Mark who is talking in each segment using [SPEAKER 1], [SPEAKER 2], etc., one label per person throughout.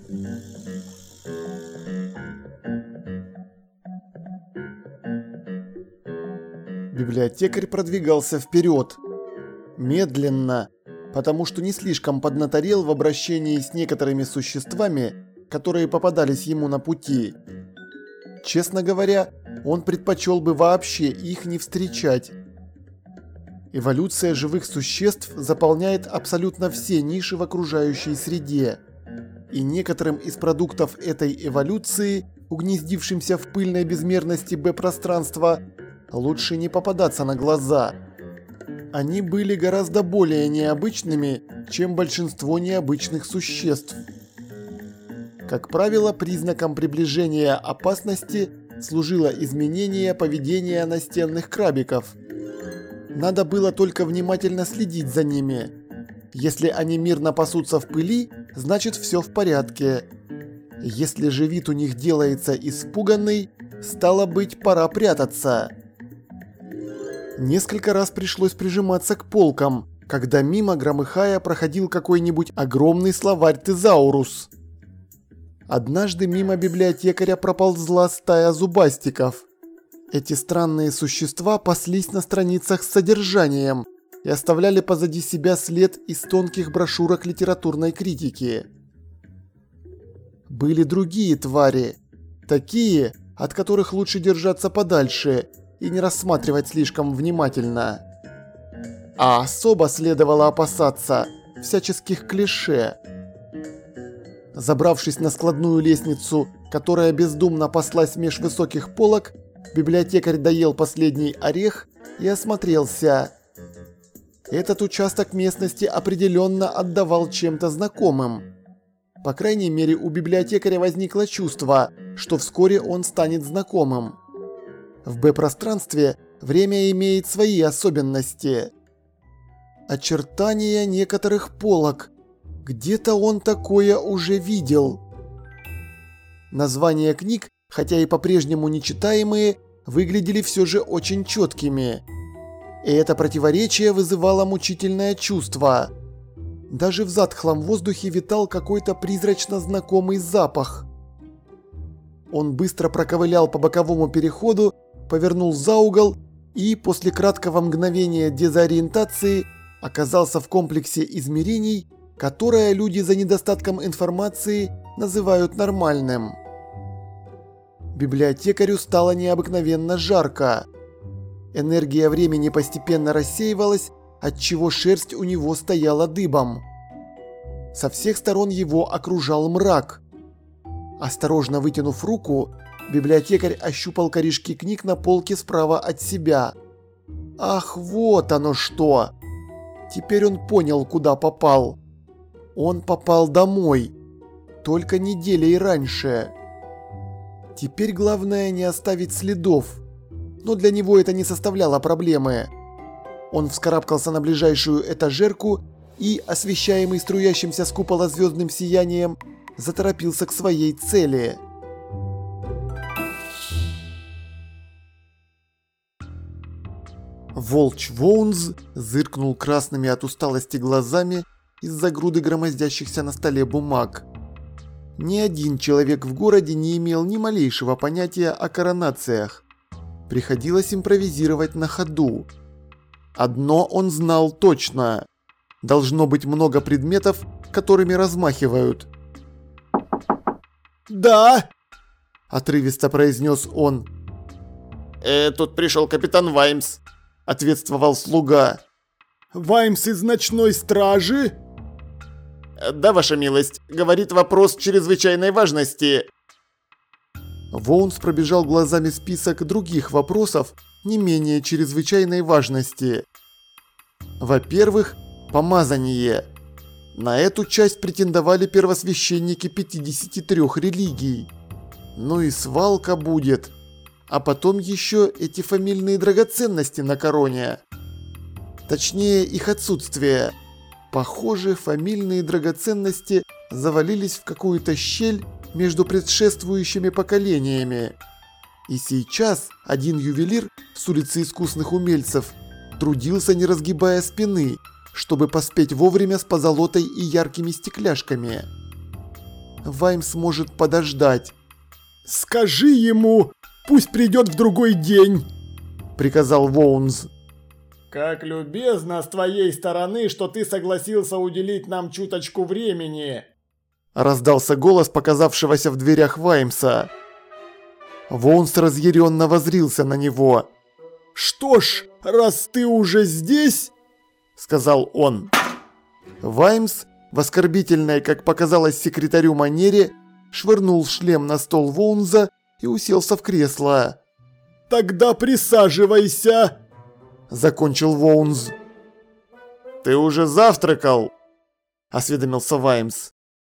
[SPEAKER 1] Библиотекарь продвигался вперед. Медленно, потому что не слишком поднаторел в обращении с некоторыми существами, которые попадались ему на пути. Честно говоря, он предпочел бы вообще их не встречать. Эволюция живых существ заполняет абсолютно все ниши в окружающей среде. И некоторым из продуктов этой эволюции, угнездившимся в пыльной безмерности Б-пространства, лучше не попадаться на глаза. Они были гораздо более необычными, чем большинство необычных существ. Как правило, признаком приближения опасности служило изменение поведения настенных крабиков. Надо было только внимательно следить за ними. Если они мирно пасутся в пыли, значит все в порядке. Если же вид у них делается испуганный, стало быть, пора прятаться. Несколько раз пришлось прижиматься к полкам, когда мимо, громыхая, проходил какой-нибудь огромный словарь Тезаурус. Однажды мимо библиотекаря проползла стая зубастиков. Эти странные существа паслись на страницах с содержанием и оставляли позади себя след из тонких брошюрок литературной критики. Были другие твари, такие, от которых лучше держаться подальше и не рассматривать слишком внимательно. А особо следовало опасаться всяческих клише. Забравшись на складную лестницу, которая бездумно паслась меж высоких полок, библиотекарь доел последний орех и осмотрелся. Этот участок местности определенно отдавал чем-то знакомым. По крайней мере, у библиотекаря возникло чувство, что вскоре он станет знакомым. В Б-пространстве время имеет свои особенности. Очертания некоторых полок. Где-то он такое уже видел. Названия книг, хотя и по-прежнему нечитаемые, выглядели все же очень четкими. И это противоречие вызывало мучительное чувство. Даже в затхлом воздухе витал какой-то призрачно знакомый запах. Он быстро проковылял по боковому переходу, повернул за угол и после краткого мгновения дезориентации оказался в комплексе измерений, которое люди за недостатком информации называют нормальным. Библиотекарю стало необыкновенно жарко. Энергия времени постепенно рассеивалась, отчего шерсть у него стояла дыбом. Со всех сторон его окружал мрак. Осторожно вытянув руку, библиотекарь ощупал корешки книг на полке справа от себя. Ах, вот оно что! Теперь он понял, куда попал. Он попал домой. Только неделей раньше. Теперь главное не оставить следов. Но для него это не составляло проблемы. Он вскарабкался на ближайшую этажерку и, освещаемый струящимся с купола звездным сиянием, заторопился к своей цели. Волч Воунз зыркнул красными от усталости глазами из-за груды громоздящихся на столе бумаг. Ни один человек в городе не имел ни малейшего понятия о коронациях. Приходилось импровизировать на ходу. Одно он знал точно. Должно быть много предметов, которыми размахивают. «Да!» – отрывисто произнес он.
[SPEAKER 2] Тут пришел капитан Ваймс», – ответствовал слуга.
[SPEAKER 1] «Ваймс из ночной стражи?»
[SPEAKER 2] «Да, ваша милость. Говорит, вопрос чрезвычайной важности».
[SPEAKER 1] Воунс пробежал глазами список других вопросов не менее чрезвычайной важности. Во-первых, помазание. На эту часть претендовали первосвященники 53 религий. Ну и свалка будет. А потом еще эти фамильные драгоценности на короне. Точнее, их отсутствие. Похоже, фамильные драгоценности завалились в какую-то щель между предшествующими поколениями. И сейчас один ювелир с улицы искусных умельцев трудился, не разгибая спины, чтобы поспеть вовремя с позолотой и яркими стекляшками. Ваймс может подождать.
[SPEAKER 3] «Скажи ему, пусть придет в другой день», – приказал Воунз.
[SPEAKER 4] «Как любезно с твоей стороны, что ты согласился уделить нам чуточку времени»,
[SPEAKER 1] – раздался голос показавшегося в дверях Ваймса. Воунз разъяренно воззрился на него.
[SPEAKER 3] «Что ж, раз ты уже здесь», – сказал он.
[SPEAKER 1] Ваймс в оскорбительной, как показалось секретарю манере, швырнул шлем на стол Воунза и уселся в кресло.
[SPEAKER 3] «Тогда присаживайся», – закончил Воунз.
[SPEAKER 2] «Ты уже завтракал?» – осведомился Ваймс.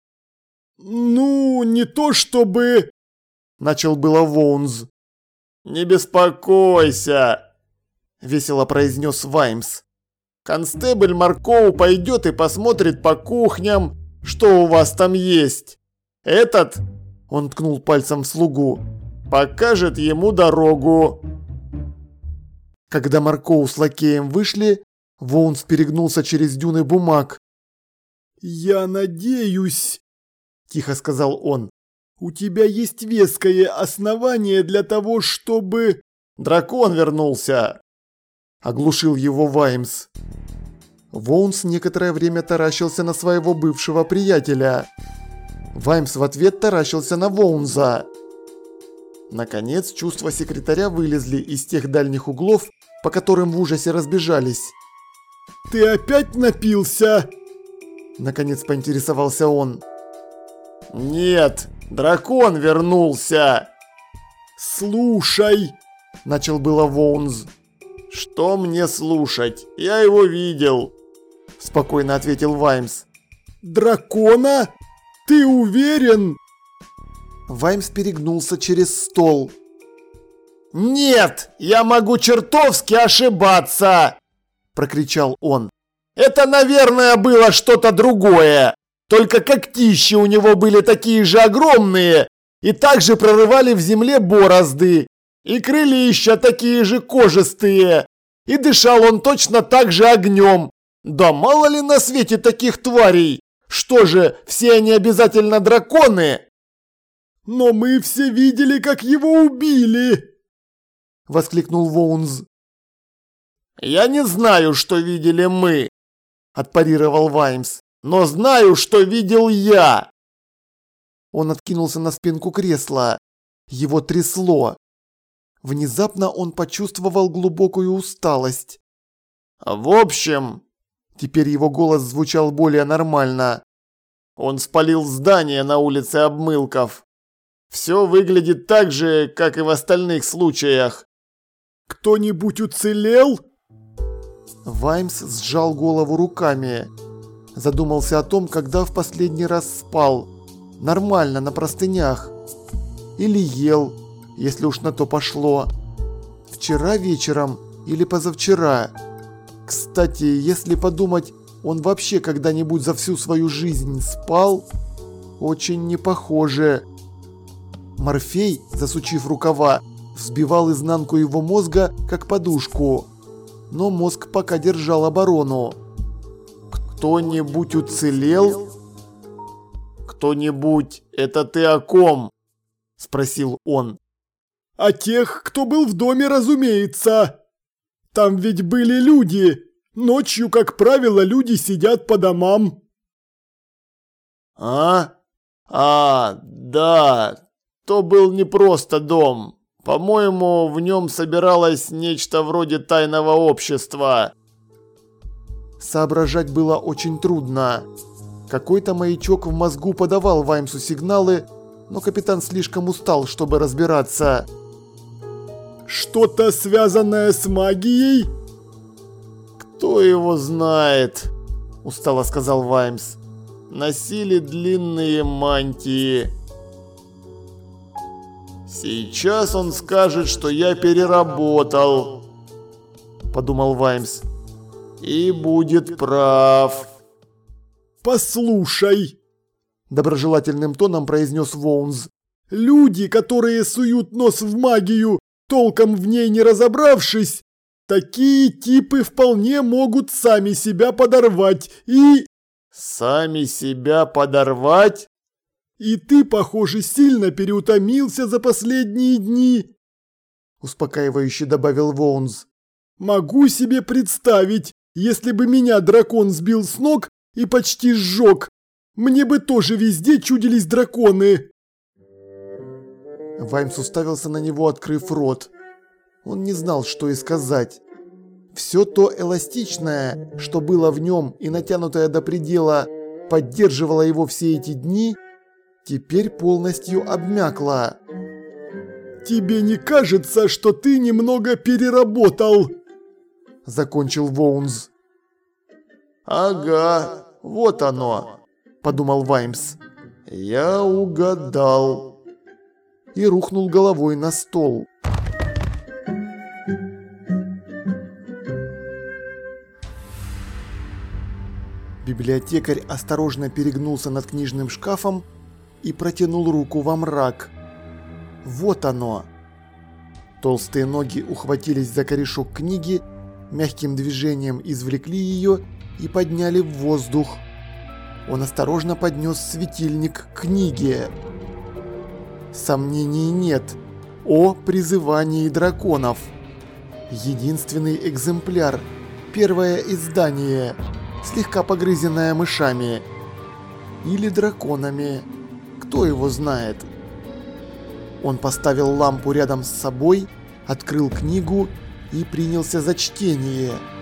[SPEAKER 3] «Ну, не то чтобы...» – начал было Воунз.
[SPEAKER 2] «Не беспокойся»,
[SPEAKER 1] – весело произнес Ваймс.
[SPEAKER 2] «Констебль Маркоу пойдет и посмотрит по кухням, что у вас там есть. Этот, – он ткнул пальцем в слугу, – покажет ему дорогу».
[SPEAKER 1] Когда Маркоу с лакеем вышли, Воунз перегнулся через дюны бумаг.
[SPEAKER 3] «Я надеюсь», – тихо сказал он, – «у тебя есть веское основание для того, чтобы...»
[SPEAKER 2] «Дракон вернулся»,
[SPEAKER 1] – оглушил его Ваймс. Воунз некоторое время таращился на своего бывшего приятеля. Ваймс в ответ таращился на Воунза. Наконец, чувства секретаря вылезли из тех дальних углов, по которым в ужасе разбежались.
[SPEAKER 3] «Ты опять напился?»
[SPEAKER 1] Наконец поинтересовался он.
[SPEAKER 2] «Нет, дракон вернулся!»
[SPEAKER 3] «Слушай!» – начал было Воунз.
[SPEAKER 2] «Что мне слушать? Я его видел!» – спокойно ответил Ваймс.
[SPEAKER 3] «Дракона? Ты уверен?»
[SPEAKER 1] Ваймс перегнулся через стол.
[SPEAKER 2] «Нет, я могу чертовски ошибаться!» – прокричал он. «Это, наверное, было что-то другое. Только когтища у него были такие же огромные и также прорывали в земле борозды. И крылища такие же кожистые. И дышал он точно так же огнем. Да мало ли на свете таких тварей. Что же, все они обязательно драконы?»
[SPEAKER 3] «Но мы все видели, как его убили!» – воскликнул Воунз.
[SPEAKER 2] «Я не знаю, что видели мы», – отпарировал Ваймс. «Но знаю, что видел я!»
[SPEAKER 1] Он откинулся на спинку кресла. Его трясло. Внезапно он почувствовал глубокую усталость.
[SPEAKER 2] «В общем...»
[SPEAKER 1] Теперь его голос звучал более нормально.
[SPEAKER 2] «Он спалил здание на улице Обмылков. Все выглядит так же, как и в остальных случаях».
[SPEAKER 3] «Кто-нибудь уцелел?»
[SPEAKER 1] Ваймс сжал голову руками. Задумался о том, когда в последний раз спал. Нормально, на простынях. Или ел, если уж на то пошло. Вчера вечером или позавчера. Кстати, если подумать, он вообще когда-нибудь за всю свою жизнь спал? Очень не похоже. Морфей, засучив рукава, взбивал изнанку его мозга, как подушку. Но мозг пока держал оборону.
[SPEAKER 2] «Кто-нибудь уцелел?» «Кто-нибудь, это ты о ком?» – спросил он.
[SPEAKER 3] «О тех, кто был в доме, разумеется. Там ведь были люди. Ночью, как правило, люди сидят по домам».
[SPEAKER 2] «А? Да. То был не просто дом. По-моему, в нем собиралось нечто вроде тайного общества».
[SPEAKER 1] Соображать было очень трудно. Какой-то маячок в мозгу подавал Ваймсу сигналы, но капитан слишком устал, чтобы разбираться.
[SPEAKER 3] «Что-то связанное с магией?»
[SPEAKER 2] «Кто его знает?» – устало сказал Ваймс. «Носили длинные мантии». «Сейчас он скажет, что я переработал», – подумал Ваймс. «И будет прав».
[SPEAKER 3] «Послушай», – доброжелательным тоном произнес Воунз. «Люди, которые суют нос в магию, толком в ней не разобравшись, такие типы вполне могут сами себя подорвать и...»
[SPEAKER 2] «Сами себя подорвать?»
[SPEAKER 3] И ты, похоже, сильно переутомился за последние дни», – успокаивающе добавил Воунз. «Могу себе представить, если бы меня дракон сбил с ног и почти сжег. Мне бы тоже везде чудились драконы».
[SPEAKER 1] Ваймс уставился на него, открыв рот. Он не знал, что и сказать. Все то эластичное, что было в нем и натянутое до предела, поддерживало его все эти дни, теперь полностью обмякло.
[SPEAKER 3] «Тебе не кажется, что ты немного переработал?» – закончил Воунз.
[SPEAKER 2] «Ага, вот оно», – подумал Ваймс. «Я угадал».
[SPEAKER 1] И рухнул головой на стол. Библиотекарь осторожно перегнулся над книжным шкафом и протянул руку во мрак. Вот оно. Толстые ноги ухватились за корешок книги, мягким движением извлекли ее и подняли в воздух. Он осторожно поднес светильник к книге. Сомнений нет. О призывании драконов. Единственный экземпляр. Первое издание. Слегка погрызенное мышами. Или драконами. Кто его знает? Он поставил лампу рядом с собой, открыл книгу и принялся за чтение.